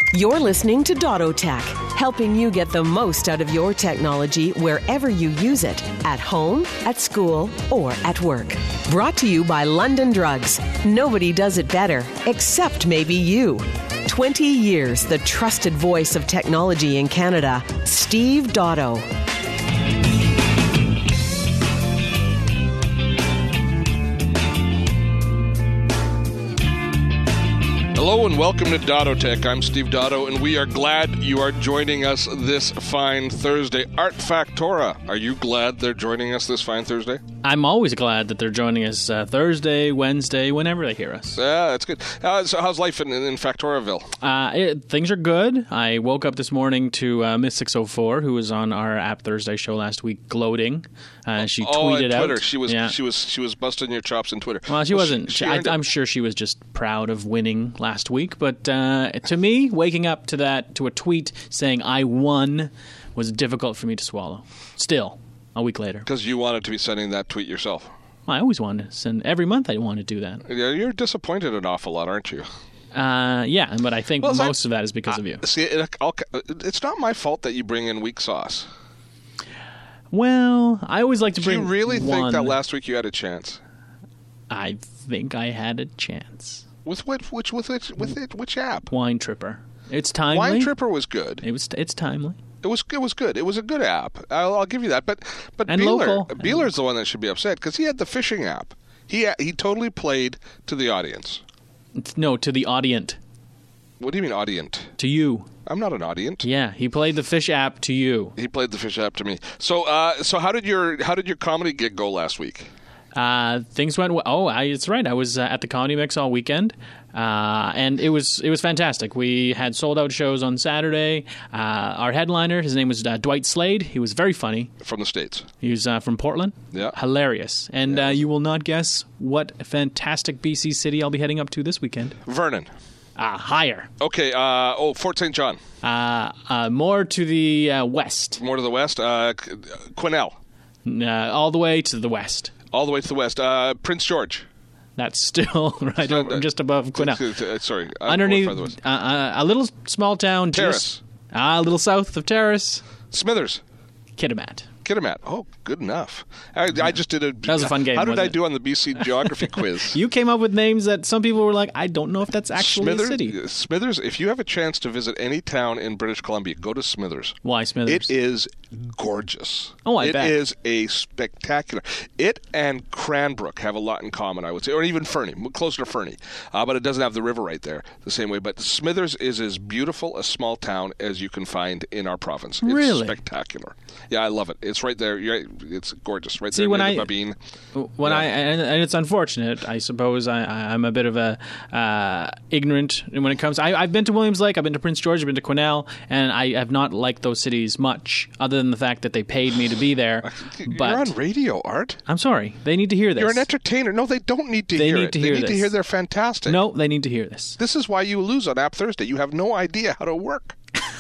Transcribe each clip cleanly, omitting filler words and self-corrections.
You're listening to Dotto Tech, helping you get the most out of your technology wherever you use it, at home, at school, or at work. Brought to you by London Drugs. Nobody does it better, except maybe you. 20 years, the trusted voice of technology in Canada, Steve Dotto. Hello and welcome to Dotto Tech. I'm Steve Dotto, and we are glad you are joining us this fine Thursday. Art Factora, are you glad they're joining us this fine Thursday? I'm always glad that they're joining us Thursday, Wednesday, whenever they hear us. Yeah, that's good. So how's life in Factoraville? Things are good. I woke up this morning to Miss 604, who was on our App Thursday show last week, gloating. She tweeted on Twitter. out. She was busting your chops on Twitter. Well, she wasn't. I'm sure she was just proud of winning last week. But to me, waking up to a tweet saying I won was difficult for me to swallow. Still, a week later. Because you wanted to be sending that tweet yourself. I always wanted to send. Every month I want to do that. Yeah, you're disappointed an awful lot, aren't you? Yeah, but I think most of that is because of you. See, it's not my fault that you bring in weak sauce. Well, I always like to bring. Do you really think that last week you had a chance? I think I had a chance. With which app? Wine Tripper. It's timely. Wine Tripper was good. It's timely. It was good. It was a good app. I'll give you that. But and Beeler's the one that should be upset because he had the fishing app. He totally played to the audience. No, to the audient. What do you mean audient? To you. I'm not an audient. Yeah, he played the fish app to you. He played the fish app to me. So how did your comedy gig go last week? Things went well. Oh, it's right. I was at the Comedy Mix all weekend, and it was fantastic. We had sold out shows on Saturday. Our headliner, his name was Dwight Slade. He was very funny. From the States. He was from Portland. Yeah. Hilarious. And you will not guess what fantastic BC city I'll be heading up to this weekend. Vernon. Higher. Okay. Fort St. John. More to the west. More to the west. Quesnel. All the way to the west. All the way to the west. Prince George. That's still right over, just above Quesnel. Sorry. Underneath a little small town. Terrace. A little south of Terrace. Smithers. Kitimat. Oh, good enough. I just did that was a fun game. How did I do on the BC geography quiz? You came up with names that some people were like, I don't know if that's actually a city. Smithers, if you have a chance to visit any town in British Columbia, go to Smithers. Why Smithers? It is gorgeous. Oh, I bet. It is a spectacular. It and Cranbrook have a lot in common, I would say, or even Fernie, closer to Fernie. But it doesn't have the river right there the same way. But Smithers is as beautiful a small town as you can find in our province. It's really spectacular. Yeah, I love it. It's right there. It's gorgeous. Right there. See, when near the Babine. And it's unfortunate. I suppose I'm a bit of a ignorant when it comes. I've been to Williams Lake. I've been to Prince George. I've been to Quesnel, and I have not liked those cities much, other than the fact that they paid me to be there. But you're on radio, Art. I'm sorry. They need to hear this. You're an entertainer. No, they don't need to hear it. They need to hear they're fantastic. No, they need to hear this. This is why you lose on App Thursday. You have no idea how to work.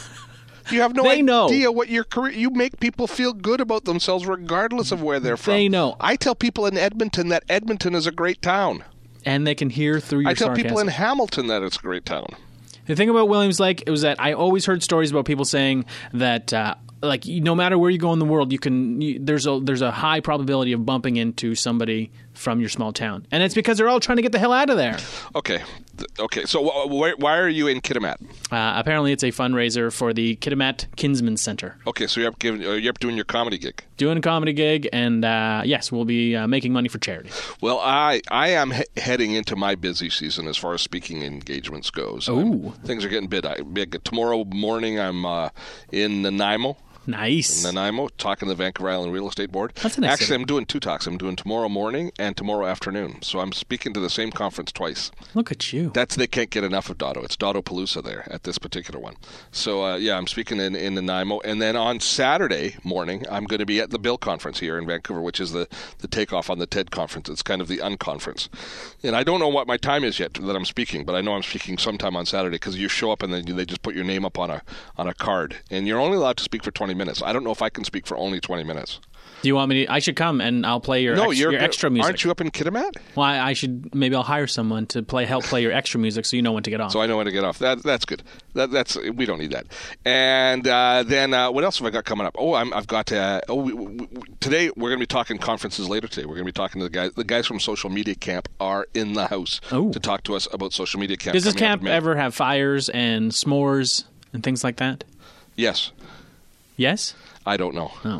You have no idea what your career. You make people feel good about themselves regardless of where they're from. They know. I tell people in Edmonton that Edmonton is a great town. And they can hear through your sarcasm. I tell people in Hamilton that it's a great town. The thing about Williams Lake was that I always heard stories about people saying that no matter where you go in the world, there's a high probability of bumping into somebody from your small town, and it's because they're all trying to get the hell out of there. Okay. So why are you in Kitimat? Apparently, it's a fundraiser for the Kitimat Kinsman Center. Okay, so you're up doing your comedy gig. Doing a comedy gig, and yes, we'll be making money for charity. Well, I am heading into my busy season as far as speaking engagements goes. Ooh. Things are getting big. Tomorrow morning, I'm in Nanaimo. Nice. In Nanaimo, talking to the Vancouver Island Real Estate Board. That's a nice Actually, city. I'm doing two talks. I'm doing tomorrow morning and tomorrow afternoon. So I'm speaking to the same conference twice. Look at you. They can't get enough of Dotto. It's Dottopalooza there at this particular one. So, I'm speaking in Nanaimo. And then on Saturday morning, I'm going to be at the Bill Conference here in Vancouver, which is the takeoff on the TED Conference. It's kind of the unconference. And I don't know what my time is yet that I'm speaking, but I know I'm speaking sometime on Saturday because you show up and then they just put your name up on a card. And you're only allowed to speak for 20 minutes. I don't know if I can speak for only 20 minutes. Do you want me to? I should come and I'll play your extra music. Aren't you up in Kitimat? Well, I should. Maybe I'll hire someone to help play your extra music, so you know when to get off. So I know when to get off. That's good. We don't need that. And then what else have I got coming up? Oh, I've got today we're going to be talking conferences later today. We're going to be talking to the guys from Social Media Camp are in the house to talk to us about Social Media Camp. Does this camp ever have fires and s'mores and things like that? Yes. Yes? I don't know. Oh.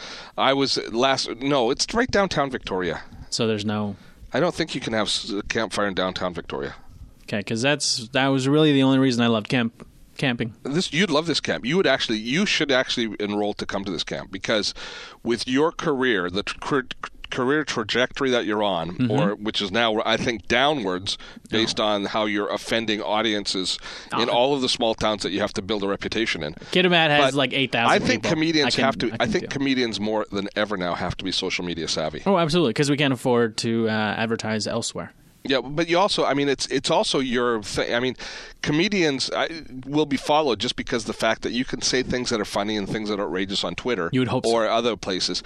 No, it's right downtown Victoria. So there's no... I don't think you can have a campfire in downtown Victoria. Okay, because that was really the only reason I loved camping. You'd love this camp. You should actually enroll to come to this camp, because with your career, the career trajectory that you're on, or which is now, I think, downwards based on how you're offending audiences in all of the small towns that you have to build a reputation in. Kitimat has like 8,000 I think people. Comedians more than ever now have to be social media savvy. Oh, absolutely, because we can't afford to advertise elsewhere. Yeah, but you also, I mean, it's also your thing. I mean, comedians will be followed just because the fact that you can say things that are funny and things that are outrageous on Twitter. You would hope so. Or other places.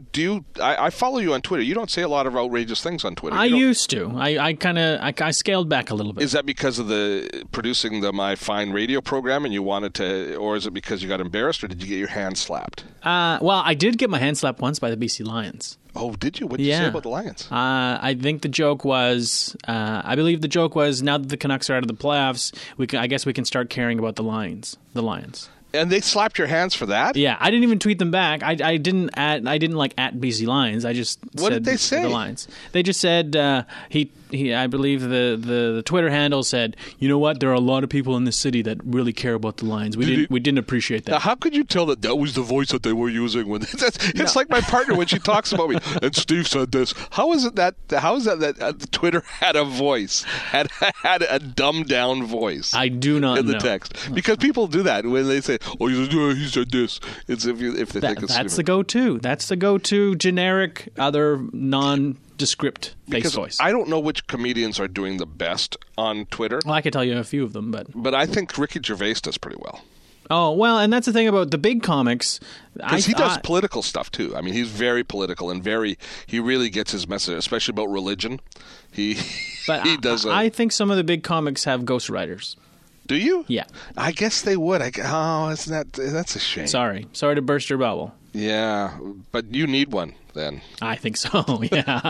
I follow you on Twitter. You don't say a lot of outrageous things on Twitter. I used to. I scaled back a little bit. Is that because of producing My Fine radio program and you wanted to, or is it because you got embarrassed, or did you get your hand slapped? Well, I did get my hand slapped once by the BC Lions. Oh, did you? What did you say about the Lions? I think the joke was, I believe the joke was, now that the Canucks are out of the playoffs, I guess we can start caring about the Lions. And they slapped your hands for that? Yeah, I didn't even tweet them back. I didn't at BC Lions. I just what did they say? The Lions. They just said I believe the Twitter handle said, you know what? There are a lot of people in this city that really care about the Lions. We didn't appreciate that. Now, how could you tell that was the voice that they were using when it's like my partner when she talks about me and Steve said this. How is that Twitter had a voice, had a dumbed down voice? I do not in the know. text, because people do that when they say, "Oh, he said this." It's if they think it's that's stupid. the go-to. That's the go-to generic other nondescript face voice. I don't know which comedians are doing the best on Twitter. Well, I could tell you a few of them, but I think Ricky Gervais does pretty well. Oh, well, and that's the thing about the big comics. Because he does political stuff, too. I mean, he's very political and he really gets his message, especially about religion. He does. I think some of the big comics have ghostwriters. Do you? Yeah. I guess they would. that's a shame. Sorry to burst your bubble. Yeah, but you need one then. I think so. Yeah,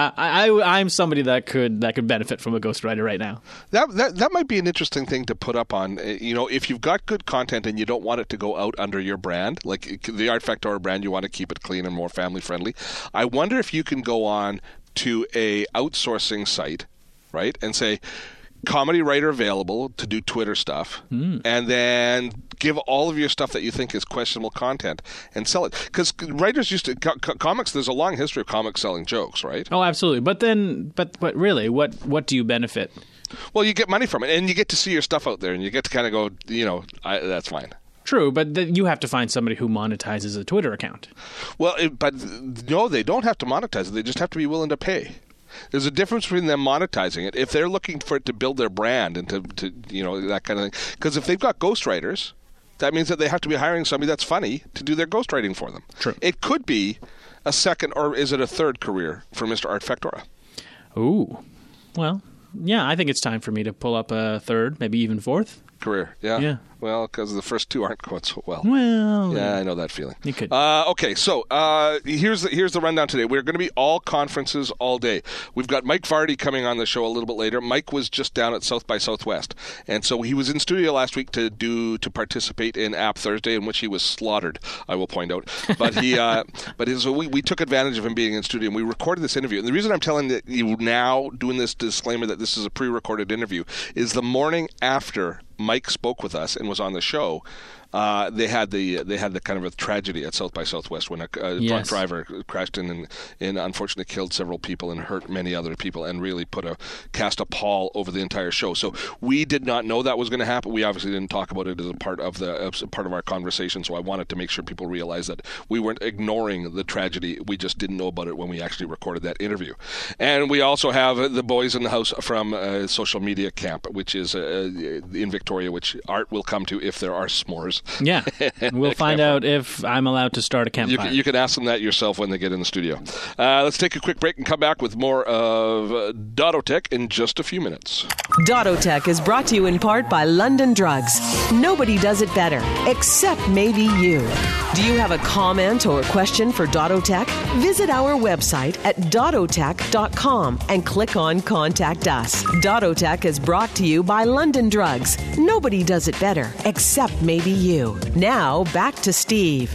I'm somebody that could benefit from a ghostwriter right now. That might be an interesting thing to put up on. If you've got good content and you don't want it to go out under your brand, like the Art Factora brand, you want to keep it clean and more family friendly. I wonder if you can go on to a outsourcing site, right, and say, comedy writer available to do Twitter stuff, and then give all of your stuff that you think is questionable content and sell it. Because writers used to comics. There's a long history of comics selling jokes, right? Oh, absolutely. But really, what do you benefit? Well, you get money from it, and you get to see your stuff out there, and you get to kind of go, that's fine. True, but you have to find somebody who monetizes a Twitter account. Well, but no, they don't have to monetize it. They just have to be willing to pay. There's a difference between them monetizing it if they're looking for it to build their brand and to that kind of thing. Because if they've got ghostwriters, that means that they have to be hiring somebody that's funny to do their ghostwriting for them. True. It could be a second, or is it a third career for Mr. Art Factora? Ooh, well, yeah, I think it's time for me to pull up a third, maybe even fourth career. Yeah. Well, because the first two aren't going so well. Well, yeah, I know that feeling. You could. Okay, so here's the rundown today. We're going to be all conferences all day. We've got Mike Vardy coming on the show a little bit later. Mike was just down at South by Southwest, and so he was in studio last week to participate in App Thursday, in which he was slaughtered, I will point out. But we took advantage of him being in studio, and we recorded this interview. And the reason I'm telling you now, doing this disclaimer that this is a pre-recorded interview, is the morning after Mike spoke with us and was on the show. They had the kind of a tragedy at South by Southwest when a drunk driver crashed in and unfortunately killed several people and hurt many other people, and really cast a pall over the entire show. So we did not know that was going to happen. We obviously didn't talk about it as a part of our conversation. So I wanted to make sure people realize that we weren't ignoring the tragedy. We just didn't know about it when we actually recorded that interview. And we also have the boys in the house from Social Media Camp, which is in Victoria, which Art will come to if there are s'mores. Yeah. We'll find out if I'm allowed to start a campfire. You can ask them that yourself when they get in the studio. Let's take a quick break and come back with more of Dottotech in just a few minutes. Dottotech is brought to you in part by London Drugs. Nobody does it better, except maybe you. Do you have a comment or question for Dottotech? Visit our website at dottotech.com and click on Contact Us. Dottotech is brought to you by London Drugs. Nobody does it better, except maybe you. Now, back to Steve.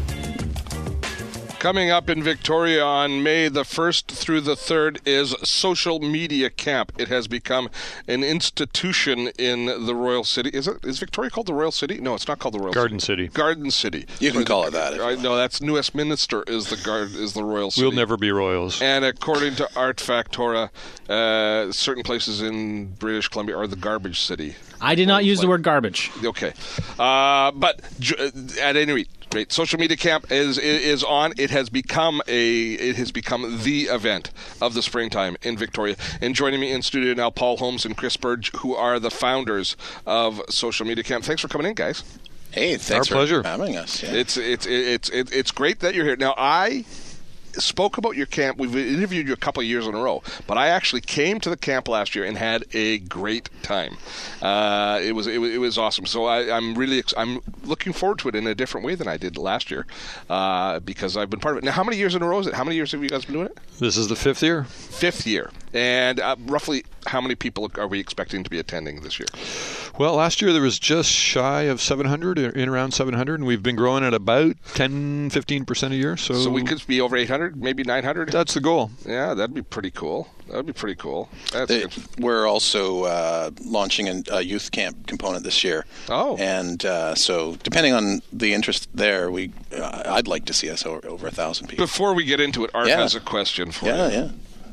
Coming up in Victoria on May the 1st through the 3rd is Social Media Camp. It has become an institution in the Royal City. Is Victoria called the Royal City? No, it's not called the Royal Garden City. Garden City. You can call it that. No, that's New Westminster is the Royal City. We'll never be royals. And according to Art Factora, certain places in British Columbia are the garbage city. I did not use the word garbage. Okay. But at any rate, great. Social Media Camp is on. It has become the event of the springtime in Victoria. And joining me in studio now, Paul Holmes and Chris Burge, who are the founders of Social Media Camp. Thanks for coming in, guys. Hey, thanks Our pleasure. for having us. Yeah. It's great that you're here. Now, I spoke about your camp. We've interviewed you a couple of years in a row, but I actually came to the camp last year and had a great time. It was awesome. So I'm looking forward to it in a different way than I did last year because I've been part of it. Now, how many years in a row is it? How many years have you guys been doing it? This is the 5th year. 5th year. And roughly how many people are we expecting to be attending this year? Well, last year there was just shy of 700, in around 700, and we've been growing at about 10-15% a year. So we could be over 800, maybe 900? That's the goal. Yeah, that'd be pretty cool. That's good. We're also launching a youth camp component this year. Oh. And so depending on the interest there, I'd like to see us over 1,000 people. Before we get into it, Art has a question for you. Yeah.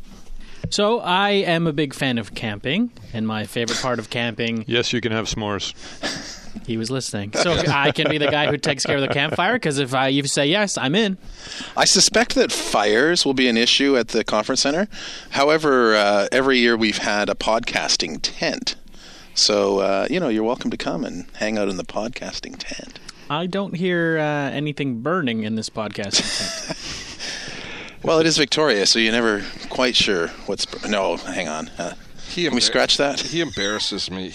So I am a big fan of camping, and my favorite part of camping... Yes, you can have s'mores. He was listening. So I can be the guy who takes care of the campfire, because if you say yes, I'm in. I suspect that fires will be an issue at the conference center. However, every year we've had a podcasting tent. So, you're welcome to come and hang out in the podcasting tent. I don't hear anything burning in this podcasting tent. Well, it is Victoria, so you're never quite sure what's... No, hang on. Can we scratch that? He embarrasses me.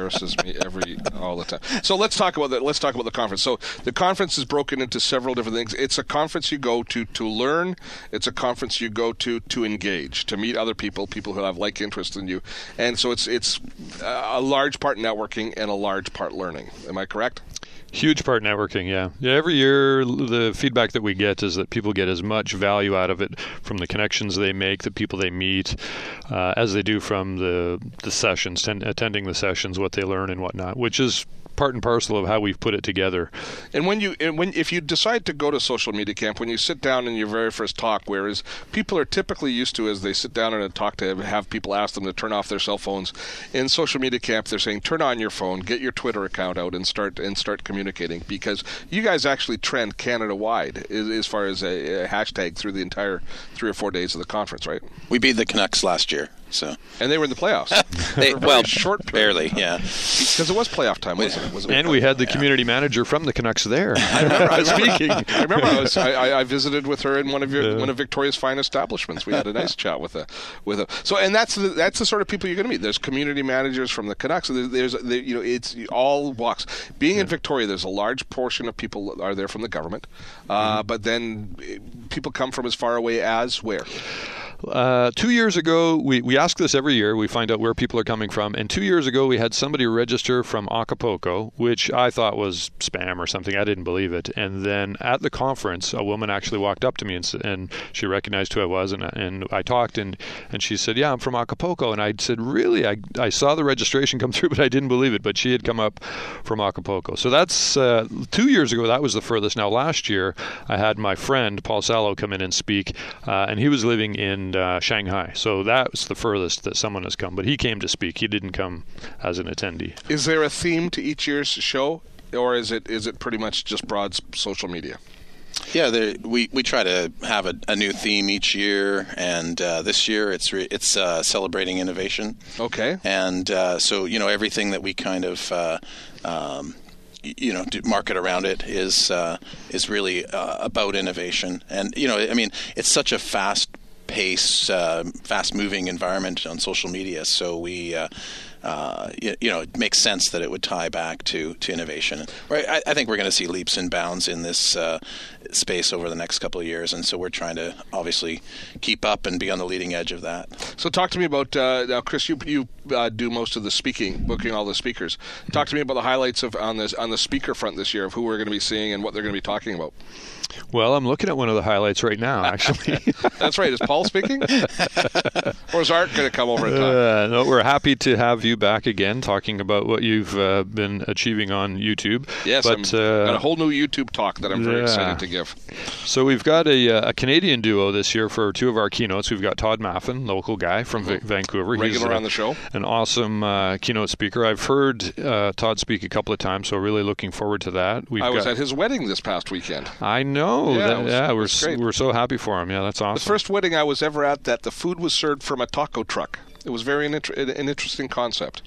All the time. So let's talk about that. Let's talk about the conference. So the conference is broken into several different things. It's a conference you go to learn. It's a conference you go to engage, to meet other people who have like interests in you. And so it's a large part networking and a large part learning. Am I correct? Huge part networking, yeah. Every year, the feedback that we get is that people get as much value out of it from the connections they make, the people they meet, as they do from the sessions, attending the sessions, what they learn and whatnot, which is part and parcel of how we've put it together. And if you decide to go to Social Media Camp, when you sit down in your very first talk, whereas people are typically used to, as they sit down in a talk, to have people ask them to turn off their cell phones, in Social Media Camp they're saying turn on your phone, get your Twitter account out, and start communicating, because you guys actually trend Canada-wide as far as a hashtag through the entire 3 or 4 days of the conference, right? We beat the Canucks last year. And they were in the playoffs. Short barely, yeah. Because it was playoff time, wasn't it? And we had the community manager from the Canucks there. I remember speaking. I visited with her in one of Victoria's fine establishments. We had a nice chat with her. So, and that's the sort of people you're going to meet. There's community managers from the Canucks. It's all walks. Being in Victoria, there's a large portion of people are there from the government, but then people come from as far away as where? 2 years ago, we ask this every year. We find out where people are coming from. And 2 years ago, we had somebody register from Acapulco, which I thought was spam or something. I didn't believe it. And then at the conference, a woman actually walked up to me and she recognized who I was. And I talked and she said, yeah, I'm from Acapulco. And I said, really? I saw the registration come through, but I didn't believe it. But she had come up from Acapulco. So that's 2 years ago, that was the furthest. Now, last year, I had my friend, Paul Sallow, come in and speak. And he was living in Shanghai. So that was the furthest that someone has come. But he came to speak. He didn't come as an attendee. Is there a theme to each year's show, or is it pretty much just broad social media? Yeah, we try to have a new theme each year, and this year it's celebrating innovation. Okay. And so everything that we kind of market around it is really about innovation. And it's such a fast-paced, fast-moving environment on social media. So we. It makes sense that it would tie back to innovation. Right? I think we're going to see leaps and bounds in this space over the next couple of years, and so we're trying to obviously keep up and be on the leading edge of that. So talk to me about now, Chris. You do most of the speaking, booking all the speakers. Talk to me about the highlights on the speaker front this year of who we're going to be seeing and what they're going to be talking about. Well, I'm looking at one of the highlights right now, actually. That's right. Is Paul speaking? Or is Art going to come over and talk? No, we're happy to have you back again, talking about what you've been achieving on YouTube. Yes, I've got a whole new YouTube talk that I'm very excited to give. So we've got a Canadian duo this year for two of our keynotes. We've got Todd Maffin, local guy from Vancouver. Regular on the show. An awesome keynote speaker. I've heard Todd speak a couple of times, so really looking forward to that. I was at his wedding this past weekend. I know. We're so happy for him. Yeah, that's awesome. The first wedding I was ever at that the food was served from a taco truck. It was an interesting concept.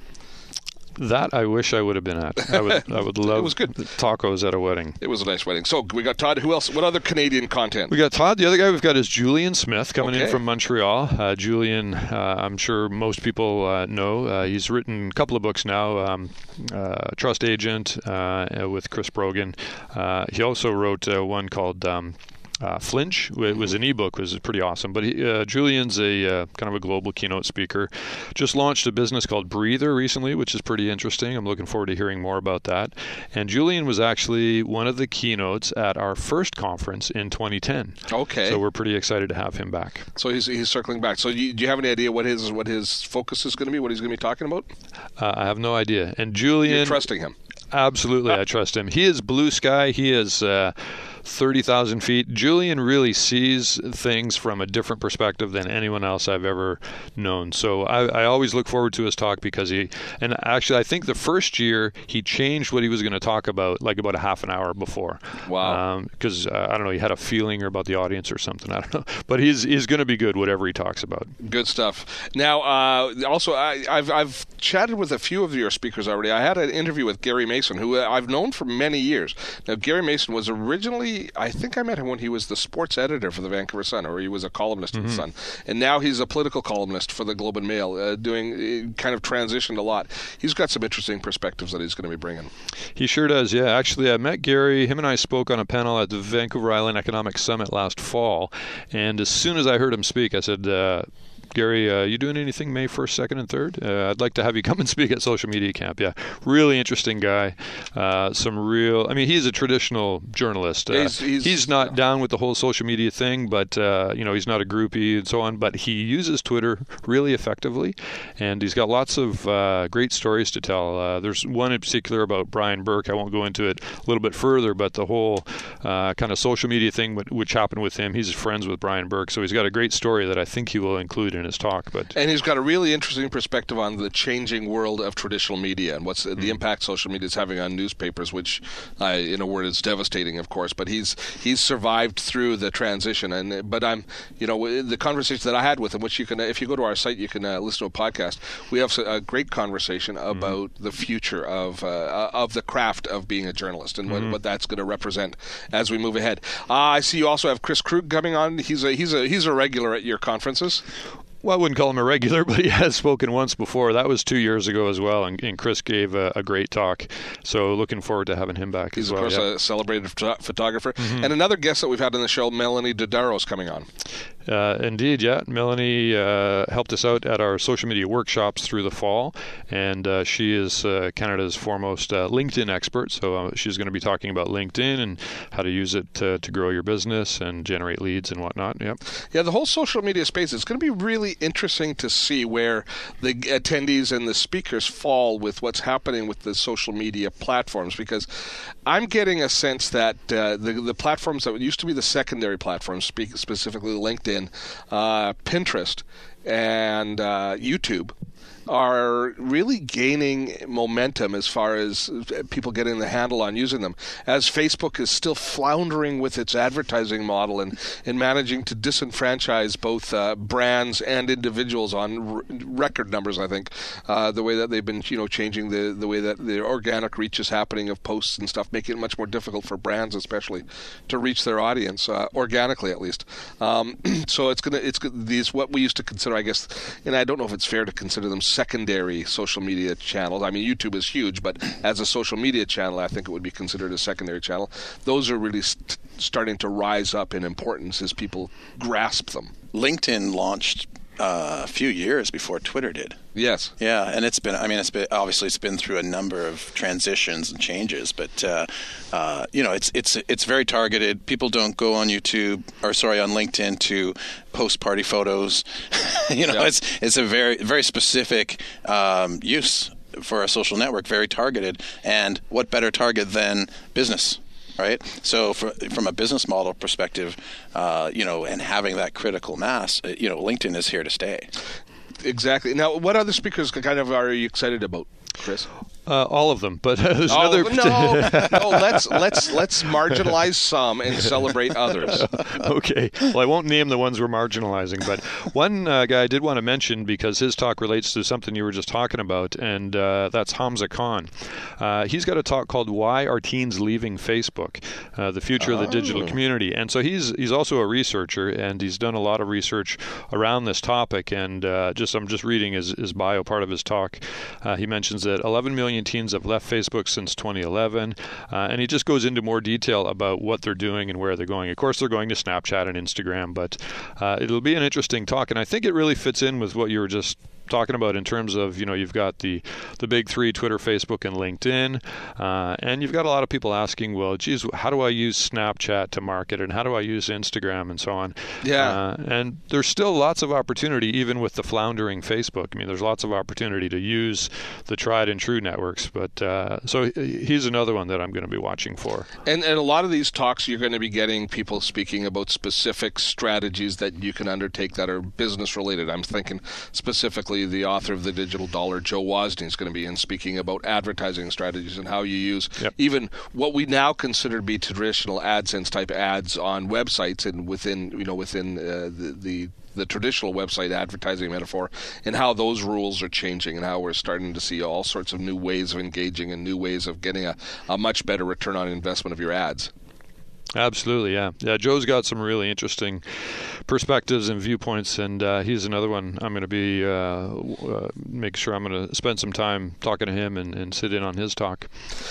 That I wish I would have been at. I would love it was good. Tacos at a wedding. It was a nice wedding. So we got Todd. Who else? What other Canadian content? We got Todd. The other guy we've got is Julian Smith coming in from Montreal. Julian, I'm sure most people know. He's written a couple of books now. Trust Agent with Chris Brogan. He also wrote one called Flinch. It was an ebook, was pretty awesome. But Julian's a kind of a global keynote speaker. Just launched a business called Breather recently, which is pretty interesting. I'm looking forward to hearing more about that. And Julian was actually one of the keynotes at our first conference in 2010. Okay. So we're pretty excited to have him back. So he's circling back. So do you have any idea what his focus is going to be? What he's going to be talking about? I have no idea. And Julian, you're trusting him? Absolutely, I trust him. He is blue sky. He is 30,000 feet. Julian really sees things from a different perspective than anyone else I've ever known. So I always look forward to his talk because and actually I think the first year he changed what he was going to talk about like about a half an hour before. Wow. Because I don't know, he had a feeling about the audience or something. I don't know. But he's going to be good whatever he talks about. Good stuff. Now, also I've chatted with a few of your speakers already. I had an interview with Gary Mason, who I've known for many years. Now, Gary Mason was originally, I think I met him when he was the sports editor for the Vancouver Sun, or he was a columnist in the Sun. And now he's a political columnist for the Globe and Mail, doing kind of transitioned a lot. He's got some interesting perspectives that he's going to be bringing. He sure does, yeah. Actually, I met Gary. Him and I spoke on a panel at the Vancouver Island Economic Summit last fall. And as soon as I heard him speak, I said, Gary, you doing anything May 1st, 2nd, and 3rd? I'd like to have you come and speak at Social Media Camp. Yeah, really interesting guy. He's a traditional journalist. He's not down with the whole social media thing, but he's not a groupie and so on. But he uses Twitter really effectively, and he's got lots of great stories to tell. There's one in particular about Brian Burke. I won't go into it a little bit further, but the whole kind of social media thing which happened with him. He's friends with Brian Burke, so he's got a great story that I think he will include in his talk. And he's got a really interesting perspective on the changing world of traditional media and what's the impact social media is having on newspapers, which in a word is devastating, of course. But he's survived through the transition. But the conversation that I had with him, which you can, if you go to our site, you can listen to a podcast. We have a great conversation about the future of the craft of being a journalist and what that's going to represent as we move ahead. I see you also have Chris Krug coming on. He's a regular at your conferences. Well, I wouldn't call him a regular, but he has spoken once before. That was 2 years ago as well, and Chris gave a great talk. So looking forward to having him back as well. He's, of course, a celebrated photographer. And another guest that we've had on the show, Melanie Dodaro, is coming on. Indeed, yeah. Melanie helped us out at our social media workshops through the fall, and she is Canada's foremost LinkedIn expert. So she's going to be talking about LinkedIn and how to use it to grow your business and generate leads and whatnot. Yep. Yeah, the whole social media space, it's going to be really interesting to see where the attendees and the speakers fall with what's happening with the social media platforms, because I'm getting a sense that the platforms that used to be the secondary platforms, specifically LinkedIn, Pinterest, and YouTube are really gaining momentum as far as people getting the handle on using them, as Facebook is still floundering with its advertising model and managing to disenfranchise both brands and individuals on record numbers, I think. The way that they've been changing the way that the organic reach is happening of posts and stuff, making it much more difficult for brands especially to reach their audience, organically at least. So it's these what we used to consider, I guess, and I don't know if it's fair to consider them secondary social media channels. I mean, YouTube is huge, but as a social media channel, I think it would be considered a secondary channel. Those are really starting to rise up in importance as people grasp them. LinkedIn launched a few years before Twitter did. Yes. Yeah, and it's been obviously it's been through a number of transitions and changes, but it's very targeted. People don't go on on LinkedIn to post party photos. It's a very, very specific use for a social network, very targeted. And what better target than business? Right. So from a business model perspective, and having that critical mass, LinkedIn is here to stay. Exactly. Now, what other speakers are you excited about, Chris? All of them, but there's another. No. Let's marginalize some and celebrate others. Okay. Well, I won't name the ones we're marginalizing, but one guy I did want to mention because his talk relates to something you were just talking about, and that's Hamza Khan. He's got a talk called "Why Are Teens Leaving Facebook? The Future of the Digital Community." And so he's also a researcher, and he's done a lot of research around this topic. And I'm just reading his bio, part of his talk. He mentions that 11 million teens have left Facebook since 2011, and he just goes into more detail about what they're doing and where they're going. Of course, they're going to Snapchat and Instagram, but it'll be an interesting talk, and I think it really fits in with what you were just talking about in terms of, you've got the big three, Twitter, Facebook, and LinkedIn, and you've got a lot of people asking, well, geez, how do I use Snapchat to market, and how do I use Instagram, and so on? Yeah. And there's still lots of opportunity, even with the floundering Facebook. I mean, there's lots of opportunity to use the tried and true networks, but so he's another one that I'm going to be watching for. And a lot of these talks, you're going to be getting people speaking about specific strategies that you can undertake that are business related. I'm thinking specifically the author of The Digital Dollar, Joe Wozni, is going to be in speaking about advertising strategies and how you use even what we now consider to be traditional AdSense type ads on websites and within the traditional website advertising metaphor, and how those rules are changing and how we're starting to see all sorts of new ways of engaging and new ways of getting a much better return on investment of your ads. Absolutely, yeah. Joe's got some really interesting perspectives and viewpoints, and he's another one I'm going to be make sure I'm going to spend some time talking to him and sit in on his talk.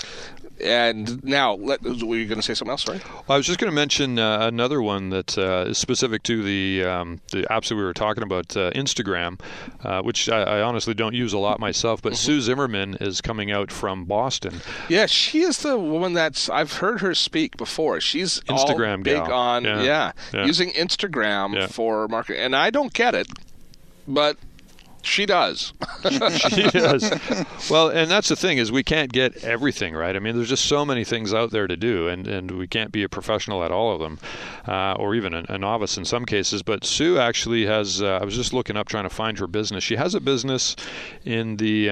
And now, were you going to say something else? Sorry. I was just going to mention another one that is specific to the apps that we were talking about, Instagram, which I honestly don't use a lot myself. But Sue Zimmerman is coming out from Boston. Yeah, she is the woman I've heard her speak before. She's Instagram all big gal. on using Instagram for marketing, and I don't get it, but she does. She does. Well, and that's the thing, is we can't get everything right. I mean, there's just so many things out there to do, and we can't be a professional at all of them, or even a novice in some cases. But Sue actually has, I was just looking up trying to find her business. She has a business in the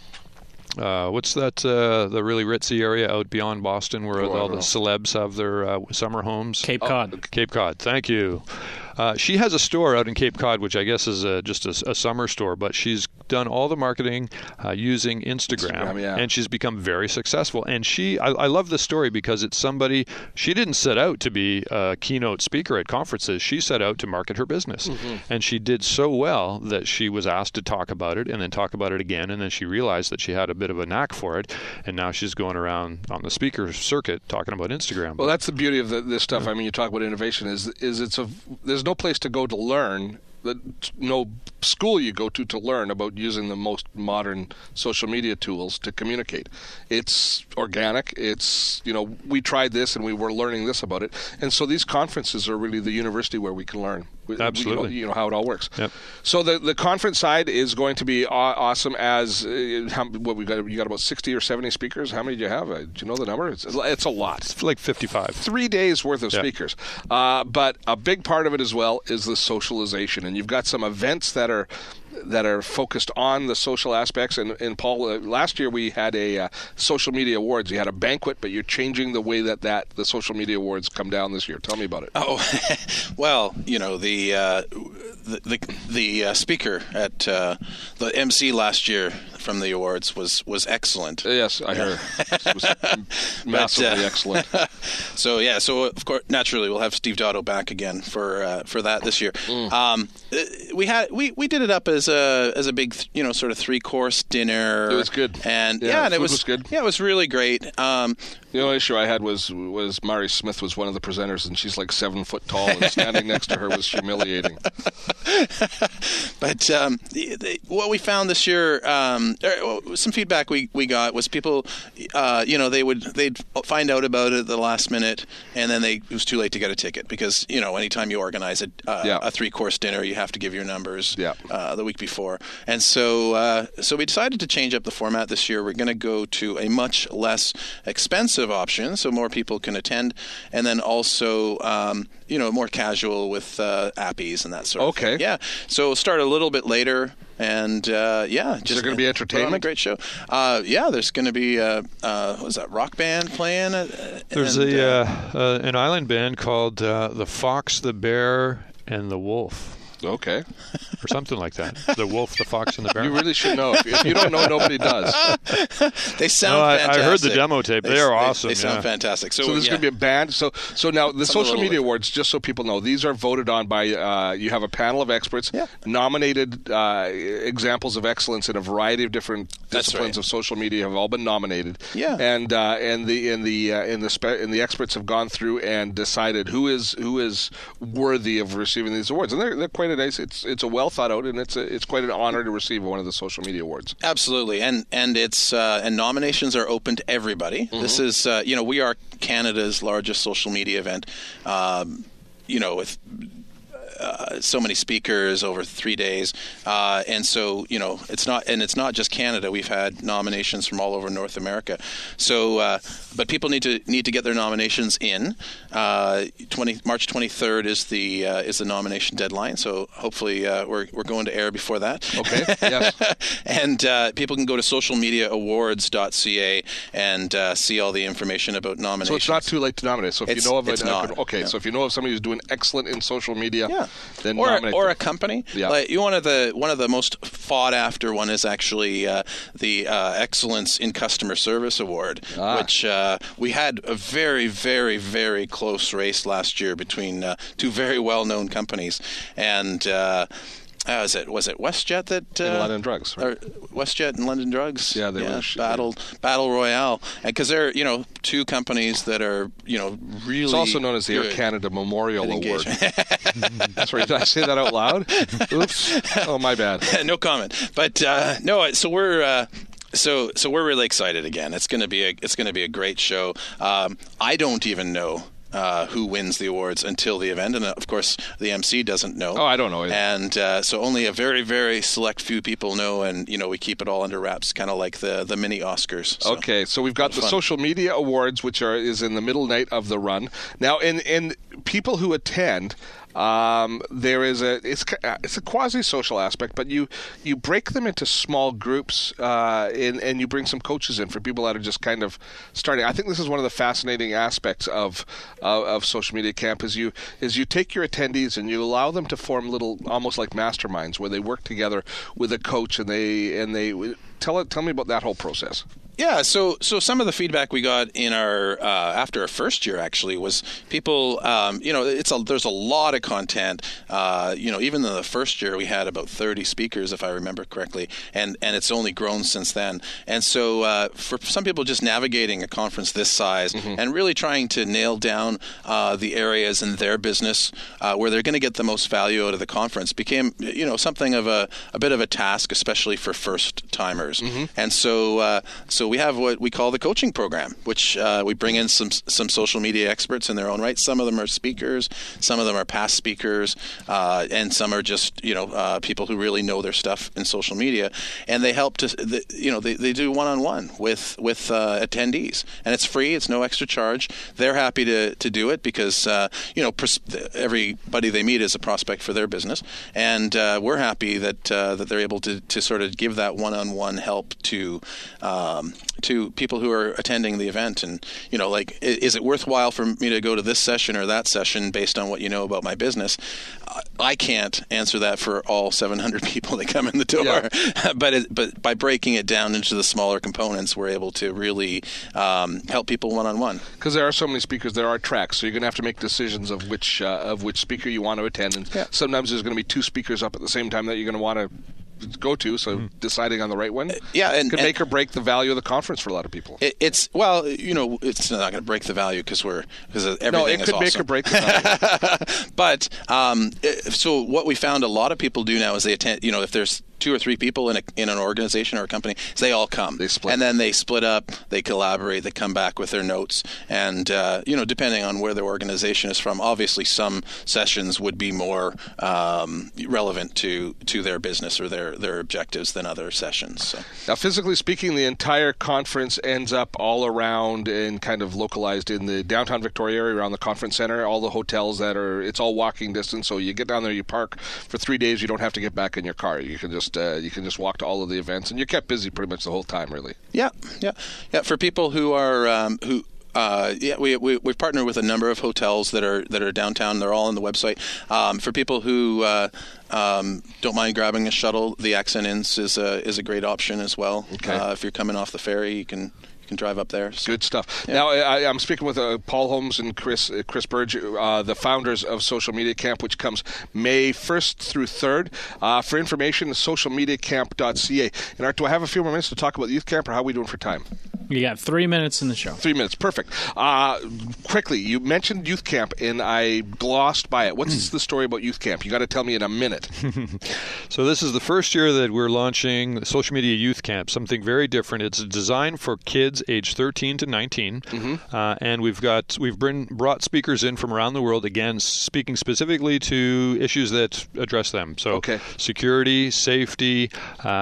what's that, the really ritzy area out beyond Boston where all the celebs have their summer homes? Cape Cod. Cape Cod, thank you. She has a store out in Cape Cod, which I guess is just a summer store, but she's done all the marketing using Instagram, and she's become very successful. And I love this story because it's somebody, she didn't set out to be a keynote speaker at conferences. She set out to market her business. And she did so well that she was asked to talk about it and then talk about it again. And then she realized that she had a bit of a knack for it. And now she's going around on the speaker circuit talking about Instagram. Well, that's the beauty of this stuff. I mean, you talk about innovation is there's no place to go to learn, no school you go to learn about using the most modern social media tools to communicate. It's organic. It's, we tried this and we were learning this about it. And so these conferences are really the university where we can learn. Absolutely. You know how it all works. Yep. So the conference side is going to be awesome. As what we got? You got about 60 or 70 speakers. How many do you have? Do you know the number? It's a lot. It's like 55. 3 days worth of speakers. But a big part of it as well is the socialization, and you've got some events that are focused on the social aspects. And Paul, last year we had a social media awards. You had a banquet, but you're changing the way that the social media awards come down this year. Tell me about it. Oh, well, you know, the speaker at the MC last year from the awards was excellent. Yes, I heard. It was massively excellent. So of course, naturally, we'll have Steve Dotto back again for that this year. We did it up as a big, you know, sort of 3-course dinner. It was good, and and it was good. Yeah, it was really great. The only issue I had was Mari Smith was one of the presenters, and she's like 7 foot tall, and standing next to her was humiliating. But what we found this year, some feedback we got was people, you know, they'd find out about it at the last minute, and then it was too late to get a ticket because, you know, anytime you organize a 3-course dinner, you have to give your numbers the week before, and so we decided to change up the format this year. We're going to go to a much less expensive option, so more people can attend, and then also you know, more casual with appies and that sort of thing. Yeah, so we'll start a little bit later. And is there going to be entertainment? A great show. There's going to be what is that, rock band playing? There's an island band called the Fox, the Bear, and the Wolf. Okay. Or something like that. The Wolf, the Fox, and the Bear. You really should know. If you don't know, nobody does. They sound fantastic. I heard the demo tape. They're awesome. They sound fantastic. So there's going to be a band. So now the social media awards, just so people know, these are voted on by, you have a panel of experts, nominated examples of excellence in a variety of different disciplines of social media have all been nominated. Yeah. And the experts have gone through and decided who is worthy of receiving these awards. And they're quite a nice. It's a well thought out, and it's quite an honor to receive one of the social media awards. Absolutely, and it's and nominations are open to everybody. Mm-hmm. This is you know, we are Canada's largest social media event. You know, with so many speakers over 3 days, and so, you know, it's not just Canada. We've had nominations from all over North America. So, but people need to get their nominations in. March 23rd is the nomination deadline. So hopefully we're going to air before that. Okay. Yes. And people can go to socialmediaawards.ca and see all the information about nominations. So it's not too late to nominate. So if you know of so if you know of somebody who's doing excellent in social media. Then nominate or them. a company. Yeah. Like one of the most fought after one is actually the Excellence in Customer Service Award, which we had a very, very, very close race last year between two very well-known companies, and. Was it WestJet that and London Drugs, right? WestJet and London Drugs? Yeah, they were battle royale, and because they're, you know, two companies that are, you know, really. It's also known as the Air Canada Memorial Award. That's right. Did I say that out loud? Oops. Oh, my bad. No comment. But no. So we're. So we're really excited again. It's going to be a great show. I don't even know who wins the awards until the event, and of course the MC doesn't know. Oh, I don't know either. And so only a very, very select few people know, and you know, we keep it all under wraps, kind of like the mini Oscars. So. Okay, so we've got the social media awards, which is in the middle night of the run. Now, in people who attend. There is it's a quasi-social aspect, but you break them into small groups, and you bring some coaches in for people that are just kind of starting. I think this is one of the fascinating aspects of social media camp is you take your attendees and you allow them to form little, almost like masterminds, where they work together with a coach, and they tell me about that whole process. Yeah, so some of the feedback we got in our after our first year actually was people, you know, there's a lot of content. You know, even in the first year we had about 30 speakers, if I remember correctly, and it's only grown since then. And so for some people, just navigating a conference this size and really trying to nail down the areas in their business where they're going to get the most value out of the conference became, you know, something of a bit of a task, especially for first timers. hours. And so we have what we call the coaching program, which we bring in some social media experts in their own right. Some of them are speakers, some of them are past speakers, and some are just people who really know their stuff in social media, and they help they do one-on-one with attendees, and it's free. It's no extra charge. They're happy to do it because everybody they meet is a prospect for their business, and we're happy that they're able to sort of give that one-on-one help to people who are attending the event. And is it worthwhile for me to go to this session or that session based on what you know about my business? I can't answer that for all 700 people that come in the door. Yeah. But by breaking it down into the smaller components, we're able to really help people one-on-one. Because there are so many speakers, there are tracks, so you're going to have to make decisions of which speaker you want to attend. And sometimes there's going to be two speakers up at the same time that you're going to want to go to, so deciding on the right one could make or break the value of the conference for a lot of people. It's not going to break the value because everything no, it is could awesome. Make or break the value. But so what we found a lot of people do now is they attend. If there's 2 or 3 people in an organization or a company, they all come. They split. And then they split up, they collaborate, they come back with their notes. And, depending on where their organization is from, obviously some sessions would be more relevant to their business or their objectives than other sessions. So. Now, physically speaking, the entire conference ends up all around and kind of localized in the downtown Victoria area around the conference center, all the hotels it's all walking distance. So you get down there, you park for 3 days, you don't have to get back in your car. You can just walk to all of the events, and you're kept busy pretty much the whole time, really. Yeah. For people who are we've partnered with a number of hotels that are downtown. They're all on the website. For people who don't mind grabbing a shuttle, the Accent Inns is a great option as well. Okay. If you're coming off the ferry, you can drive up there. So. Good stuff. Yeah. Now, I'm speaking with Paul Holmes and Chris Burge, the founders of Social Media Camp, which comes May 1st through 3rd. For information, socialmediacamp.ca. And Art, do I have a few more minutes to talk about Youth Camp, or how are we doing for time? You got 3 minutes in the show. 3 minutes, perfect. Quickly, you mentioned Youth Camp, and I glossed by it. What's the story about Youth Camp? You got to tell me in a minute. So this is the first year that we're launching Social Media Youth Camp, something very different. It's designed for kids age 13 to 19, and we've brought speakers in from around the world, again, speaking specifically to issues that address them. So security, safety,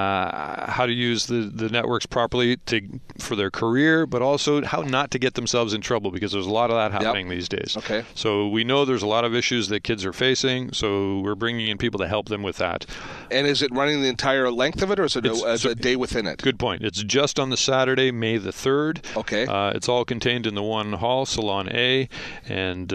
how to use the networks properly for their career, but also how not to get themselves in trouble, because there's a lot of that happening these days. Okay. So we know there's a lot of issues that kids are facing, so we're bringing in people to help them with that. And is it running the entire length of it, or is it a day within it? Good point. It's just on the Saturday, May the 3rd. Okay. It's all contained in the one hall, Salon A, and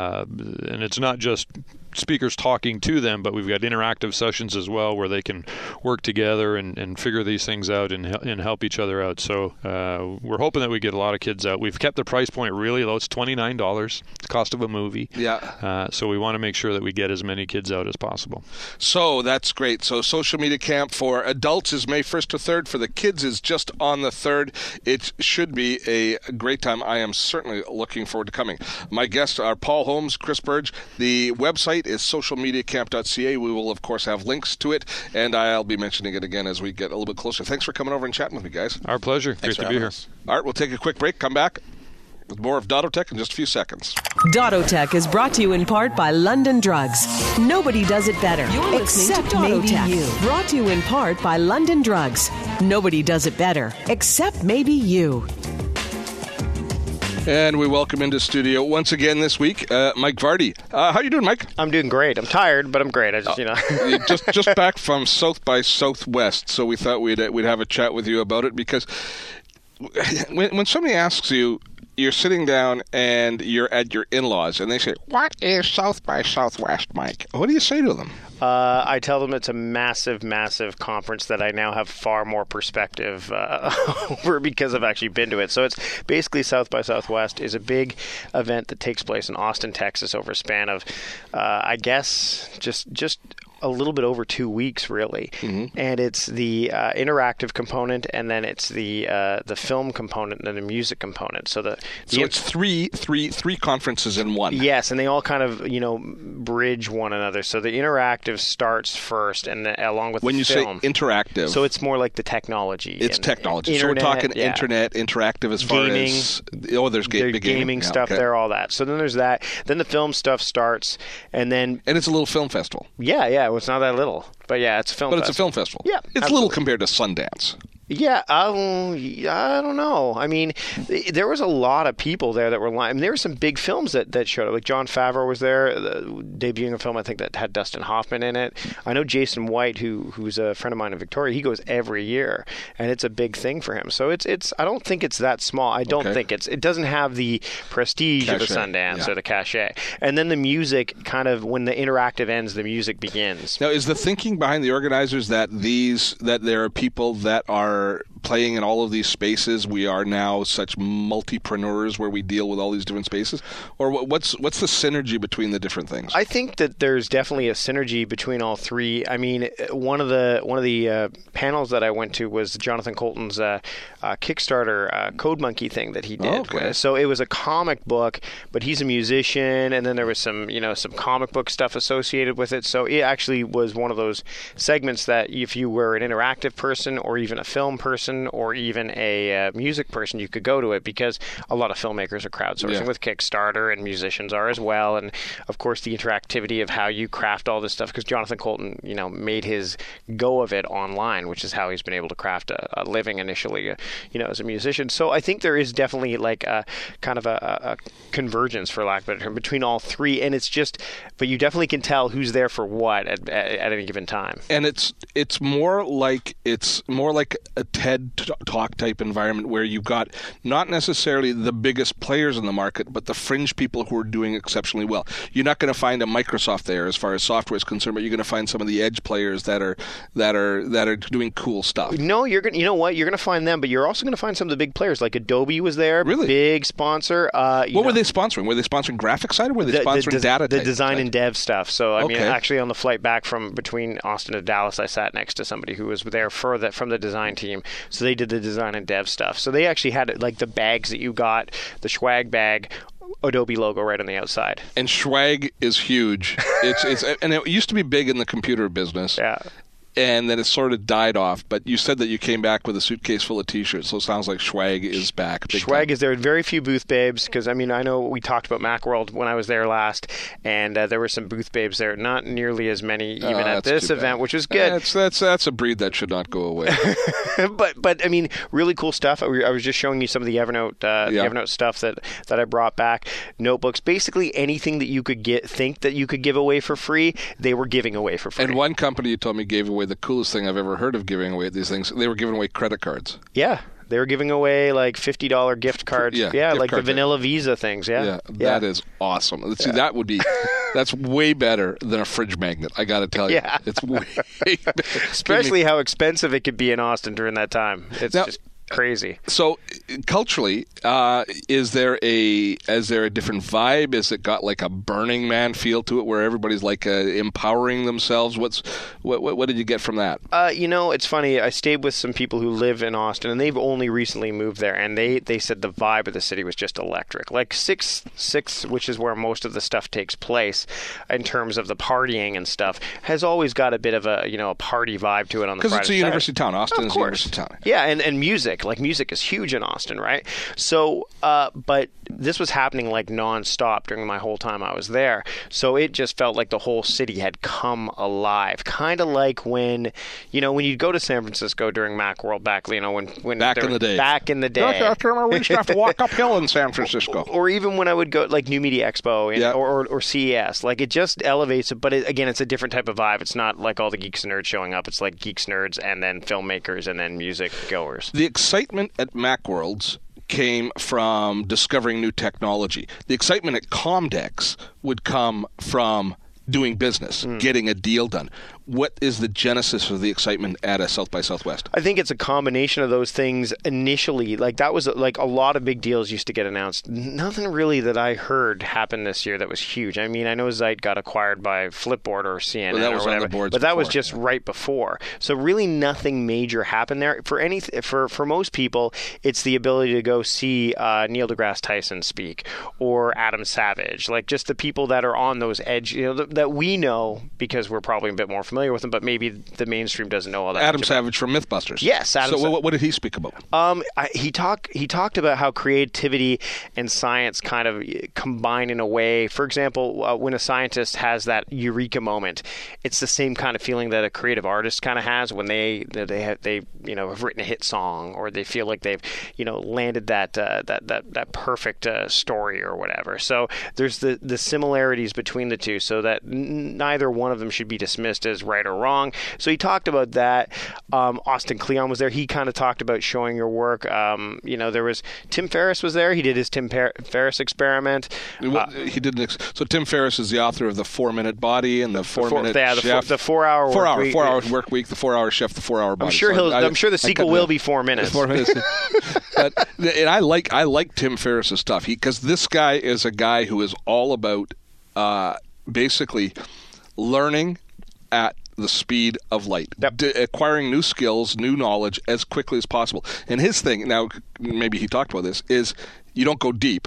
it's not just speakers talking to them, but we've got interactive sessions as well where they can work together and figure these things out and help each other out. So we're hoping that we get a lot of kids out. We've kept the price point really low. It's $29, the cost of a movie. Yeah. So we want to make sure that we get as many kids out as possible. So that's great. So Social Media Camp for adults is May 1st to 3rd. For the kids is just on the 3rd. It should be a great time. I am certainly looking forward to coming. My guests are Paul Holmes, Chris Burge. The website is socialmediacamp.ca. We will, of course, have links to it, and I'll be mentioning it again as we get a little bit closer. Thanks for coming over and chatting with me, guys. Our pleasure. Great to be here. All right, we'll take a quick break. Come back with more of Dottotech in just a few seconds. Dottotech is brought to you in part by London Drugs. Nobody does it better. You're except maybe you. Brought to you in part by London Drugs. Nobody does it better, except maybe you. And we welcome into studio once again this week, Mike Vardy. How you doing, Mike? I'm doing great. I'm tired, but I'm great. I just, just back from South by Southwest, so we thought we'd have a chat with you about it, because when somebody asks you, you're sitting down and you're at your in-laws, and they say, "What is South by Southwest, Mike?" What do you say to them? I tell them it's a massive, massive conference that I now have far more perspective over because I've actually been to it. So it's basically South by Southwest is a big event that takes place in Austin, Texas over a span of, I guess, just a little bit over 2 weeks, really. Mm-hmm. And it's the interactive component, and then it's the film component, and then the music component. So it's three conferences in one. Yes, and they all kind of bridge one another. So the interactive starts first, and then, along with when the film. When you say interactive, so it's more like the technology. It's technology. Internet, so we're talking internet, interactive as far gaming, as there's big gaming stuff there, all that. So then there's that. Then the film stuff starts, and it's a little film festival. Yeah. Well, it's not that little, but yeah, it's a film. But it's a film festival. Yeah, it's absolutely. little compared to Sundance. Yeah, I don't know. I mean, there was a lot of people there that were lying. I mean, there were some big films that showed up. Like Jon Favreau was there, debuting a film I think that had Dustin Hoffman in it. I know Jason White, who's a friend of mine in Victoria. He goes every year, and it's a big thing for him. So it's. I don't think it's that small. I don't think it doesn't have the prestige of a Sundance or the cachet. And then the music kind of, when the interactive ends, the music begins. Now, is the thinking behind the organizers that there are people that are playing in all of these spaces? We are now such multipreneurs where we deal with all these different spaces, or what's the synergy between the different things? I think that there's definitely a synergy between all three. I mean, one of the panels that I went to was Jonathan Colton's Kickstarter Code Monkey thing that he did. Okay. So it was a comic book, but he's a musician, and then there was some comic book stuff associated with it. So it actually was one of those segments that if you were an interactive person or even a film person or even a music person, you could go to it, because a lot of filmmakers are crowdsourcing with Kickstarter, and musicians are as well. And of course the interactivity of how you craft all this stuff, because Jonathan Colton made his go of it online, which is how he's been able to craft a living initially as a musician. So I think there is definitely like a kind of a convergence, for lack of a better term, between all three. And but you definitely can tell who's there for what at any given time. And it's more like a TED Talk type environment where you've got not necessarily the biggest players in the market, but the fringe people who are doing exceptionally well. You're not going to find a Microsoft there as far as software is concerned, but you're going to find some of the edge players that are doing cool stuff. No, you're going to find them, but you're also going to find some of the big players. Like Adobe was there, really big sponsor. What were they sponsoring? Were they sponsoring graphic side, or were they sponsoring data? The design and dev stuff. So I mean, actually on the flight back from between Austin and Dallas, I sat next to somebody who was there from the design team. So they did the design and dev stuff. So they actually had like the bags that you got, the swag bag, Adobe logo right on the outside. And swag is huge. It's and it used to be big in the computer business. Yeah. And then it sort of died off. But you said that you came back with a suitcase full of T-shirts, so it sounds like swag is back. Swag is there. Very few booth babes, because I mean, I know we talked about Macworld when I was there last, and there were some booth babes there. Not nearly as many even at this event, which was good. That's a breed that should not go away. but I mean, really cool stuff. I was just showing you some of the Evernote stuff that I brought back. Notebooks, basically anything that you could think that you could give away for free, they were giving away for free. And one company you told me gave away the coolest thing I've ever heard of giving away these things. They were giving away credit cards. Yeah. They were giving away like $50 gift cards. Yeah, like the vanilla Visa things. Yeah. That is awesome. Let's see, that's way better than a fridge magnet, I got to tell you. Yeah. It's way better. Especially how expensive it could be in Austin during that time. It's just crazy. So culturally, is there a different vibe? Is it got like a Burning Man feel to it, where everybody's like empowering themselves? What did you get from that? It's funny. I stayed with some people who live in Austin, and they've only recently moved there, and they said the vibe of the city was just electric. Like Sixth, which is where most of the stuff takes place, in terms of the partying and stuff, has always got a bit of a party vibe to it on the Friday. Because it's a university town. Austin is a university town. Yeah, and music. Like music is huge in Austin, right? So, but this was happening like nonstop during my whole time I was there. So it just felt like the whole city had come alive. Kind of like when you'd go to San Francisco during Macworld back in the day. Back in the day. We used to have to walk uphill in San Francisco. Or even when I would go like New Media Expo or CES. Like it just elevates it, but again, it's a different type of vibe. It's not like all the geeks and nerds showing up. It's like geeks, nerds, and then filmmakers, and then music goers. The excitement at Macworlds came from discovering new technology. The excitement at Comdex would come from doing business, getting a deal done. what is the genesis of the excitement at a South by Southwest? I think it's a combination of those things initially. Like that was like a lot of big deals used to get announced. Nothing really that I heard happened this year that was huge. I mean, I know Zeit got acquired by Flipboard or CNN that was or whatever, on the boards but that was before. just right before. So really nothing major happened there. For most people, it's the ability to go see Neil deGrasse Tyson speak or Adam Savage, like just the people that are on those edge, that we know because we're probably a bit more familiar with them, but maybe the mainstream doesn't know all that. Adam Savage from Mythbusters. Yes, Adam. So what did he speak about? He talked about how creativity and science kind of combine in a way. For example, when a scientist has that eureka moment, it's the same kind of feeling that a creative artist kind of has when they have written a hit song, or they feel like they've landed that perfect story or whatever. So there's the similarities between the two, so that neither one of them should be dismissed as right or wrong. So he talked about that. Austin Kleon was there. He kind of talked about showing your work. There was Tim Ferriss was there. He did his Tim Ferriss experiment. He did. So Tim Ferriss is the author of the 4-Minute Body and the 4-Minute Chef. The 4-hour work week, the 4-hour chef, the 4-hour body. I'm sure the sequel will be 4 minutes. 4 minutes. And I like Tim Ferriss's stuff because this guy is a guy who is all about basically learning at the speed of light, acquiring new skills, new knowledge as quickly as possible. And his thing, now maybe he talked about this, is you don't go deep.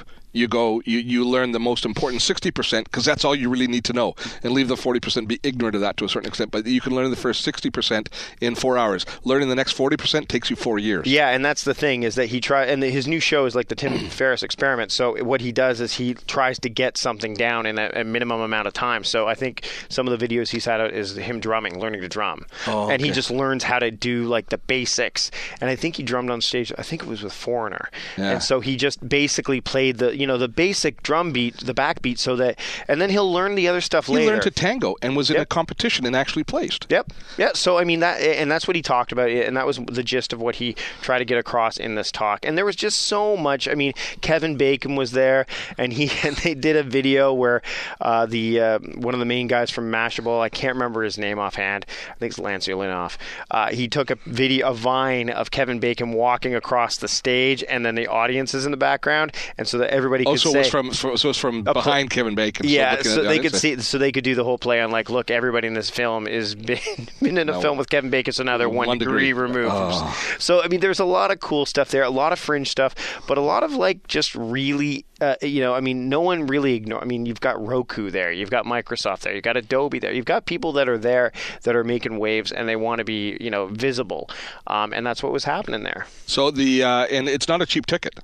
You learn the most important 60% because that's all you really need to know, and leave the 40%, be ignorant of that to a certain extent. But you can learn the first 60% in 4 hours. Learning the next 40% takes you 4 years. Yeah, and that's the thing is that his new show is like the Tim Ferriss experiment. So what he does is he tries to get something down in a minimum amount of time. So I think some of the videos he's had out is him learning to drum. Oh, and he just learns how to do like the basics. And I think he drummed on stage, I think it was with Foreigner. Yeah. And so he just basically played the basic drum beat, the backbeat, so that, and then he'll learn the other stuff later. He learned to tango and was in a competition and actually placed. Yep. Yeah. So I mean that's what he talked about, and that was the gist of what he tried to get across in this talk. And there was just so much. I mean, Kevin Bacon was there, and they did a video where one of the main guys from Mashable, I can't remember his name offhand. I think it's Lance Ulinoff. He took a vine of Kevin Bacon walking across the stage, and then the audience is in the background, and so that everybody could so it's from behind Kevin Bacon. Yeah, so they could see, so they could do the whole play on like, look, everybody in this film is been in a film with Kevin Bacon, so now they're 1 degree removed. Oh. So I mean, there's a lot of cool stuff there, a lot of fringe stuff, but a lot of like just really. I mean, no one really ignore. I mean, you've got Roku there, you've got Microsoft there, you've got Adobe there, you've got people that are there that are making waves, and they want to be, visible, and that's what was happening there. So and it's not a cheap ticket.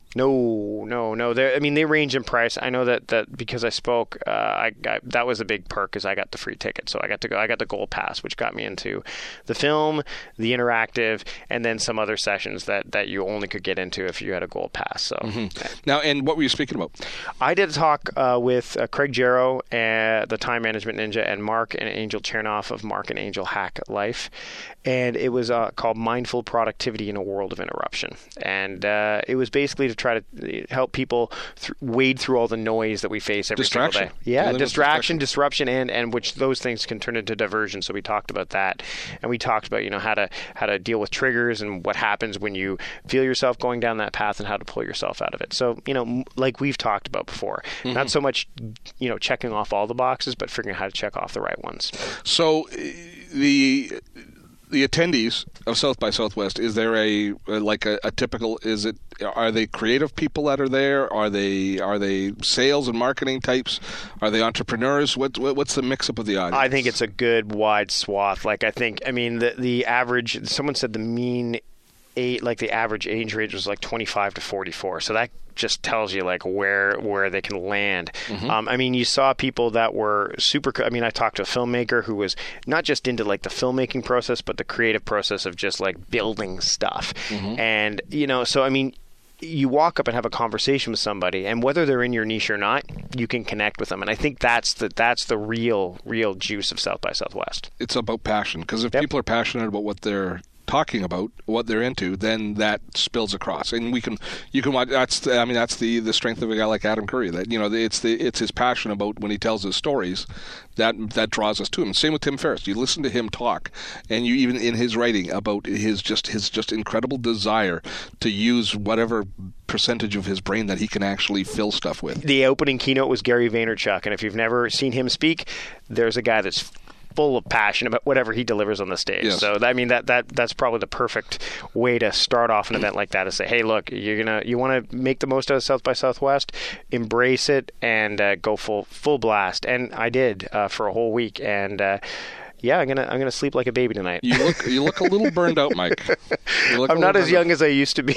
No. They range in price. I know that because I spoke, that was a big perk because I got the free ticket, so I got the Gold Pass, which got me into the film, the interactive, and then some other sessions that you only could get into if you had a Gold Pass. So Now, and what were you speaking about? I did a talk with Craig Jarrow, the Time Management Ninja, and Mark and Angel Chernoff of Mark and Angel Hack Life. And it was called Mindful Productivity in a World of Interruption. And it was basically to try to help people wade through all the noise that we face every single day. Yeah, distraction, disruption, and which those things can turn into diversion. So we talked about that. And we talked about, how to deal with triggers and what happens when you feel yourself going down that path and how to pull yourself out of it. So, like we've talked about before, not so much, checking off all the boxes, but figuring out how to check off the right ones. So the attendees of South by Southwest, is there a typical, are they creative people that are there? Are they sales and marketing types? Are they entrepreneurs? What's the mix up of the audience? I think it's a good wide swath. The average, someone said the mean the average age range was like 25 to 44. So that just tells you like where they can land. You saw people that were super. I talked to a filmmaker who was not just into like the filmmaking process, but the creative process of just like building stuff. And you walk up and have a conversation with somebody, and whether they're in your niche or not, you can connect with them. And I think that's the real juice of South by Southwest. It's about passion, because if people are passionate about what they're talking about what they're into, then that spills across, and you can watch. That's the strength of a guy like Adam Curry. That it's his passion about when he tells his stories that draws us to him. Same with Tim Ferriss. You listen to him talk, and you even in his writing about his incredible desire to use whatever percentage of his brain that he can actually fill stuff with. The opening keynote was Gary Vaynerchuk, and if you've never seen him speak, there's a guy that's full of passion about whatever he delivers on the stage. Yes. So I mean that's probably the perfect way to start off an event like that, is say, hey, look, you want to make the most out of South by Southwest, embrace it, and go full blast. And I did for a whole week, and yeah, I'm gonna sleep like a baby tonight. You look a little burned out, Mike. I'm not as young as I used to be.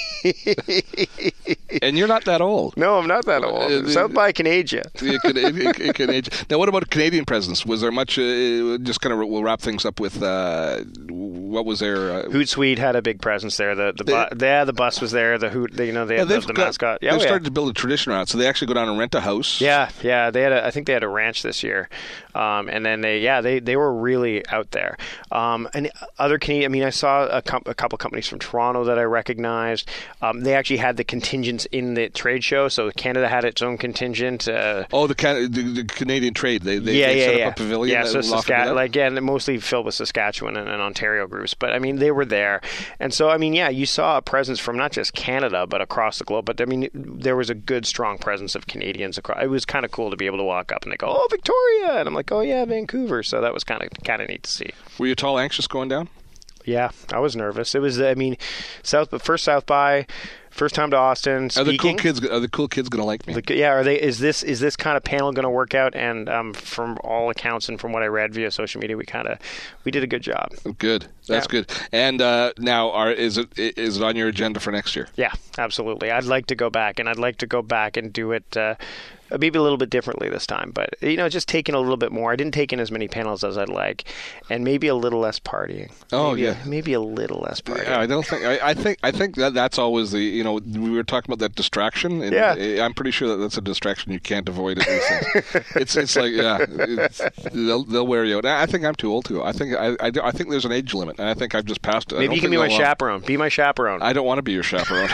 And you're not that old. No, I'm not that old. South by can age you. It can age. Now, what about Canadian presence? Was there much? Just kind of, we'll wrap things up with what was there? Hootsuite had a big presence there. The bus was there. The Hoot, they had the mascot. They've started to build a tradition around it, so they actually go down and rent a house. Yeah. I think they had a ranch this year, and then they were really out there. And other Canadian, I mean, I saw a couple companies from Toronto that I recognized. They actually had the contingents in the trade show, so Canada had its own contingent. The Canadian trade. They set up a pavilion. Yeah, so mostly filled with Saskatchewan and Ontario groups. But I mean, they were there, and so I mean, yeah, you saw a presence from not just Canada but across the globe. But I mean, there was a good, strong presence of Canadians across. It was kind of cool to be able to walk up and they go, "Oh, Victoria," and I'm like, "Oh yeah, Vancouver." So that was kind of neat to see. Were you at all anxious going down? Yeah, I was nervous. It was, I mean, first South by, first time to Austin. Speaking. Are the cool kids going to like me? Are they? Is this kind of panel going to work out? And from all accounts and from what I read via social media, we did a good job. Good. That's good. And now, is it on your agenda for next year? Yeah, absolutely. I'd like to go back, and do it. Maybe a little bit differently this time, but just taking a little bit more. I didn't take in as many panels as I'd like, and maybe a little less partying. Maybe a little less partying. Yeah, I don't think. I think that's always the. We were talking about that distraction. And yeah, I'm pretty sure that's a distraction you can't avoid at these things. It's like they'll wear you out. I think I'm too old to go. I think there's an age limit, and I think I've just passed it. Maybe you can be my chaperone. Be my chaperone. I don't want to be your chaperone.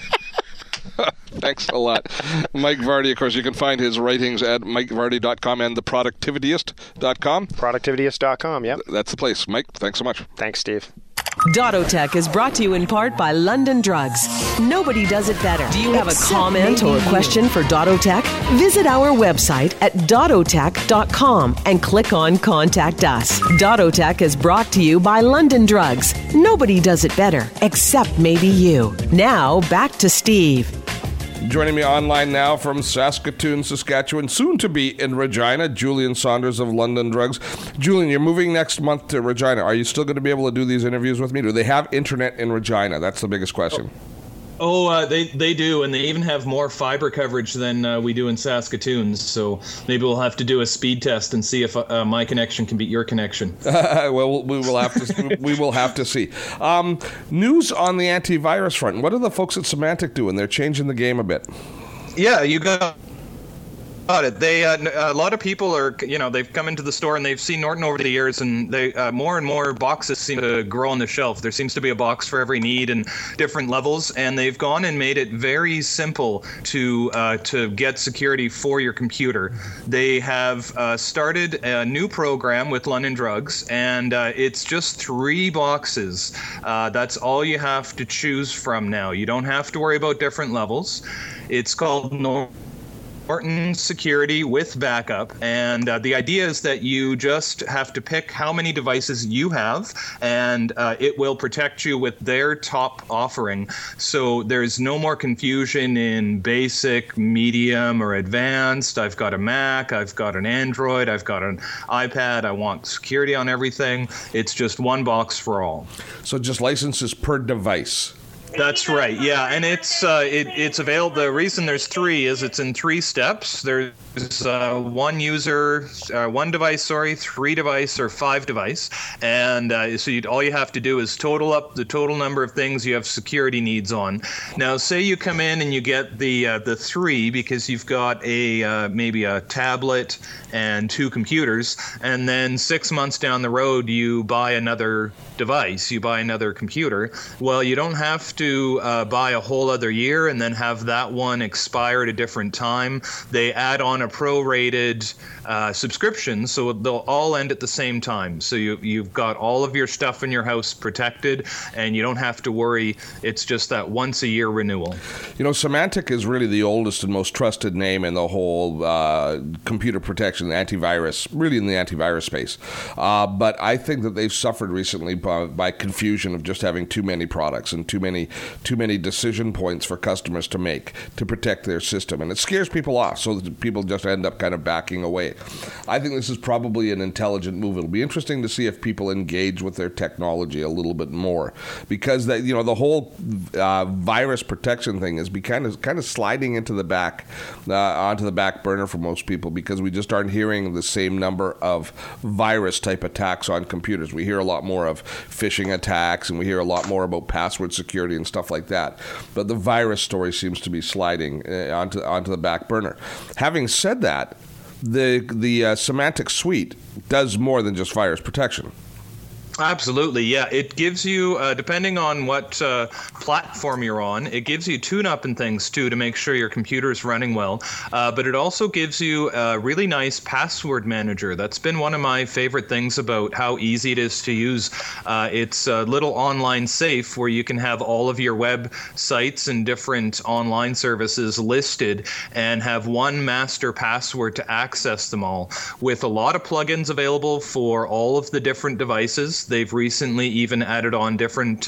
Thanks a lot. Mike Vardy, of course, you can find his writings at MikeVardy.com and theproductivityist.com. Productivityist.com, yep. That's the place. Mike, thanks so much. Thanks, Steve. Dottotech is brought to you in part by London Drugs. Nobody does it better. Do you have a comment or question for Dottotech? Visit our website at dottotech.com and click on Contact Us. Dottotech is brought to you by London Drugs. Nobody does it better, except maybe you. Now, back to Steve. Joining me online now from Saskatoon, Saskatchewan, soon to be in Regina, Julian Saunders of London Drugs. Julian, you're moving next month to Regina. Are you still going to be able to do these interviews with me? Do they have internet in Regina? That's the biggest question. They do, and they even have more fiber coverage than we do in Saskatoon. So maybe we'll have to do a speed test and see if my connection can beat your connection. Well, we will have to. We will have to see. News on the antivirus front. What are the folks at Symantec doing? They're changing the game a bit. Yeah, you got it. They a lot of people are, they've come into the store and they've seen Norton over the years, and they more and more boxes seem to grow on the shelf. There seems to be a box for every need and different levels, and they've gone and made it very simple to get security for your computer. They have started a new program with London Drugs, and it's just 3 boxes. That's all you have to choose from now. You don't have to worry about different levels. It's called Norton Security with Backup, and the idea is that you just have to pick how many devices you have, and it will protect you with their top offering. So there's no more confusion in basic, medium, or advanced. I've got a Mac, I've got an Android, I've got an iPad, I want security on everything. It's just one box for all. So just licenses per device. That's right. Yeah, and it's available. The reason there's 3 is it's in 3 steps. There's one device, 3 device, or 5 device, and so all you have to do is total up the total number of things you have security needs on. Now, say you come in and you get the 3 because you've got maybe a tablet and 2 computers, and then 6 months down the road you buy another device, you buy another computer. Well, you don't have to buy a whole other year and then have that one expire at a different time. They add on a prorated subscription, so they'll all end at the same time. So you've got all of your stuff in your house protected, and you don't have to worry. It's just that once a year renewal. You know, Symantec is really the oldest and most trusted name in the whole computer protection, antivirus, really in the antivirus space. But I think that they've suffered recently by confusion of just having too many products and too many decision points for customers to make to protect their system, and it scares people off, so that people just end up kind of backing away. I think this is probably an intelligent move. It'll be interesting to see if people engage with their technology a little bit more, because the whole virus protection thing is kind of sliding into the back onto the back burner for most people, because we just aren't hearing the same number of virus type attacks on computers. We hear a lot more of phishing attacks, and we hear a lot more about password security and stuff like that. But the virus story seems to be sliding onto the back burner. Having said that, the Symantec Suite does more than just virus protection. Absolutely, yeah. It gives you, depending on what platform you're on, it gives you tune-up and things, too, to make sure your computer is running well. But it also gives you a really nice password manager. That's been one of my favorite things about how easy it is to use. It's a little online safe where you can have all of your websites and different online services listed and have one master password to access them all, with a lot of plugins available for all of the different devices. They've recently even added on different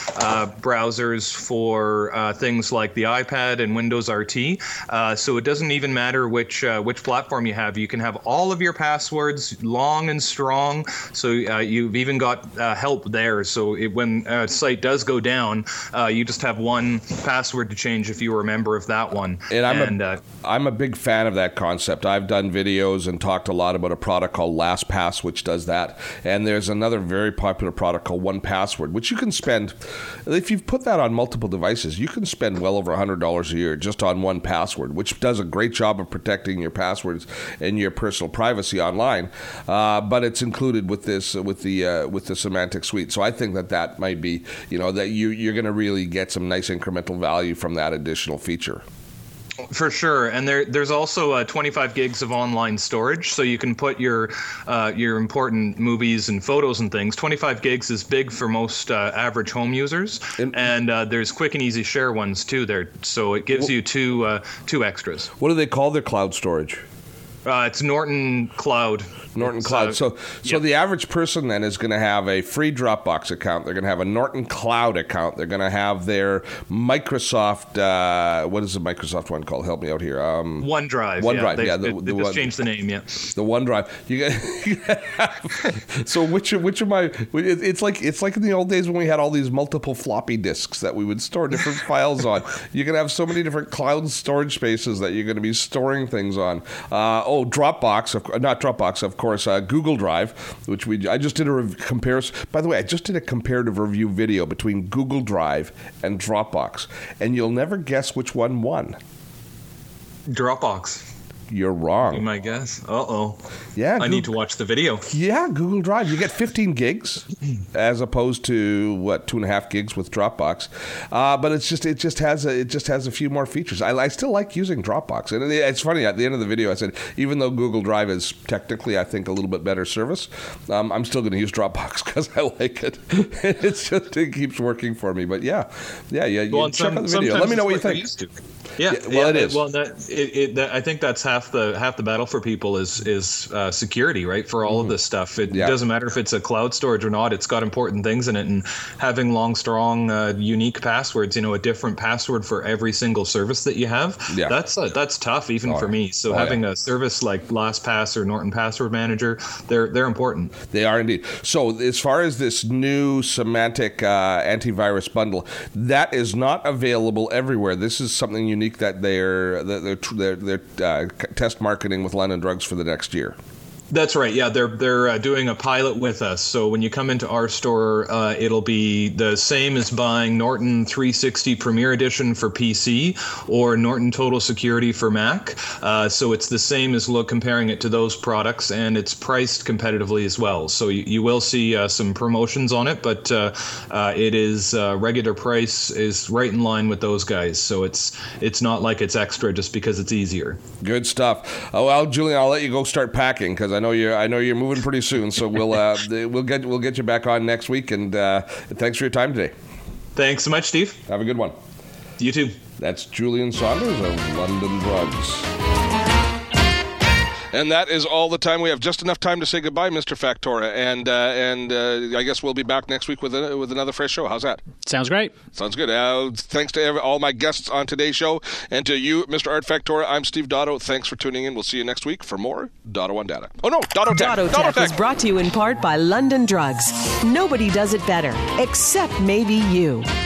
browsers for things like the iPad and Windows RT. So it doesn't even matter which platform you have. You can have all of your passwords long and strong. So you've even got help there. So when a site does go down, you just have one password to change if you were a member of that one. And I'm a big fan of that concept. I've done videos and talked a lot about a product called LastPass, which does that. And there's another very popular product called 1Password, which you can spend, if you've put that on multiple devices, you can spend well over $100 a year just on 1Password, which does a great job of protecting your passwords and your personal privacy online. But it's included with this with the Symantec Suite. So I think that might be, that you're going to really get some nice incremental value from that additional feature. For sure, and there's also 25 gigs of online storage, so you can put your important movies and photos and things. 25 gigs is big for most average home users, and there's quick and easy share ones too there, so it gives you two extras. What do they call their cloud storage? It's Norton Cloud. Norton Cloud. So the average person then is going to have a free Dropbox account. They're going to have a Norton Cloud account. They're going to have their Microsoft. What is the Microsoft one called? Help me out here. OneDrive. OneDrive. They just changed the name. Yeah. The OneDrive. So which of my? It's like in the old days when we had all these multiple floppy disks that we would store different files on. You're going to have so many different cloud storage spaces that you're going to be storing things on. Dropbox. Not Dropbox. Of course, Google Drive, which I just did a comparison. By the way, I just did a comparative review video between Google Drive and Dropbox, and you'll never guess which one won. Dropbox. You're wrong. You might guess. Uh-oh. Yeah. I need to watch the video. Yeah, Google Drive. You get 15 gigs as opposed to 2.5 gigs with Dropbox. But it just has a few more features. I still like using Dropbox. And it's funny, at the end of the video I said, even though Google Drive is technically, I think, a little bit better service, I'm still going to use Dropbox because I like it. It keeps working for me. But yeah, Well, check out the video. Let me know what you think. Yeah, well, it is. Well, I think that's half the battle for people is security, right? For all of this stuff, it doesn't matter if it's a cloud storage or not. It's got important things in it, and having long, strong, unique passwords. A different password for every single service that you have. Yeah. That's tough even for me. So having a service like LastPass or Norton Password Manager, they're important. They are indeed. So as far as this new Symantec antivirus bundle, that is not available everywhere. This is something unique that they're test marketing with London Drugs for the next year. That's right. Yeah, they're doing a pilot with us. So when you come into our store, it'll be the same as buying Norton 360 Premier Edition for PC or Norton Total Security for Mac. So it's the same as comparing it to those products, and it's priced competitively as well. So you will see some promotions on it, but it is regular price is right in line with those guys. So it's not like it's extra just because it's easier. Good stuff. Well, Julian, I'll let you go start packing because I know you're moving pretty soon, so we'll get you back on next week. And thanks for your time today. Thanks so much, Steve. Have a good one. You too. That's Julian Saunders of London Drugs. And that is all the time we have. Just enough time to say goodbye, Mr. Factora. And I guess we'll be back next week with another fresh show. How's that? Sounds great. Sounds good. Thanks to all my guests on today's show. And to you, Mr. Art Factora, I'm Steve Dotto. Thanks for tuning in. We'll see you next week for more Dotto on Data. Oh, no, Dotto Tech. Dotto Tech is brought to you in part by London Drugs. Nobody does it better, except maybe you.